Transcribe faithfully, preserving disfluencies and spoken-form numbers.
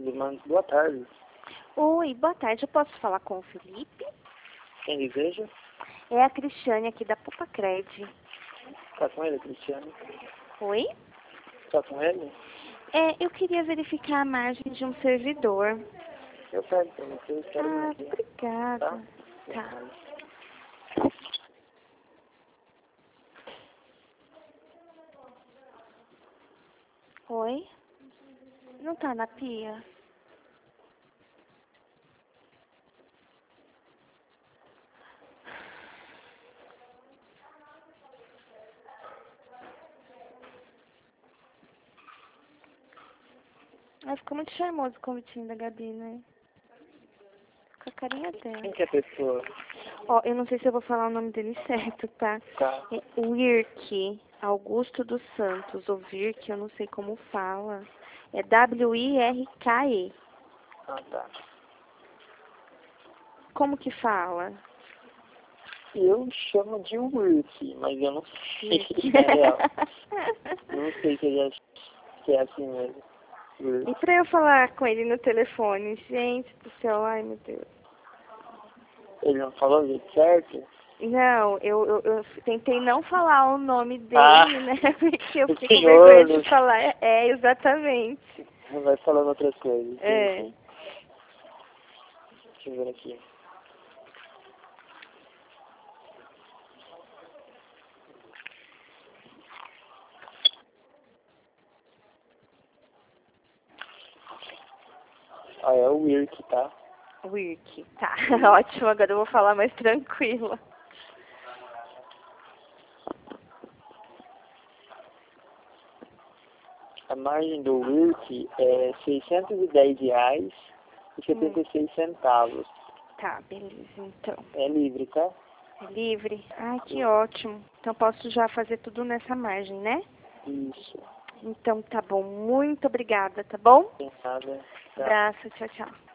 Tudo mais, boa tarde. Oi, boa tarde. Eu posso falar com o Felipe? Quem deseja? É a Cristiane aqui da Pupacred. Tá com ele, Cristiano? Oi? Tá com ele? É, eu queria verificar a margem de um servidor. Eu pego pra você, espero Ah, aqui. obrigada. Tá? Tá. Oi? Não tá na pia? Ah, ficou muito charmoso o convitinho da Gabi, né? Com a carinha dela. Quem que é a pessoa? Ó, eu não sei se eu vou falar o nome dele certo, tá? Tá. É Wirk, Augusto dos Santos. O Wirk, eu não sei como fala. É W I R K E. Ah, tá. Como que fala? Eu chamo de Wilk, mas eu não sei se é real. Não sei se, ele é, se é assim mesmo. Wilk. E pra eu falar com ele no telefone? Gente do céu, ai meu Deus. Ele não falou o jeito certo? Não, eu, eu, eu tentei não falar o nome dele, Ah, né? Porque eu o fiquei com senhor, vergonha né? de falar. É, é, exatamente. Não vai falando outras coisas. É. Entendi. Deixa eu ver aqui. Ah, é o Wilk, tá? Wirk, tá. Ótimo, agora eu vou falar mais tranquila. A margem do Wilk é seiscentos e dez reais e setenta Hum, e seis centavos. tá, beleza, então. É livre, tá? É livre? Ai, que Sim. ótimo. Então posso já fazer tudo nessa margem, né? Isso. Então tá bom. Muito obrigada, tá bom? Sem nada. Tá. Abraço, tchau, tchau.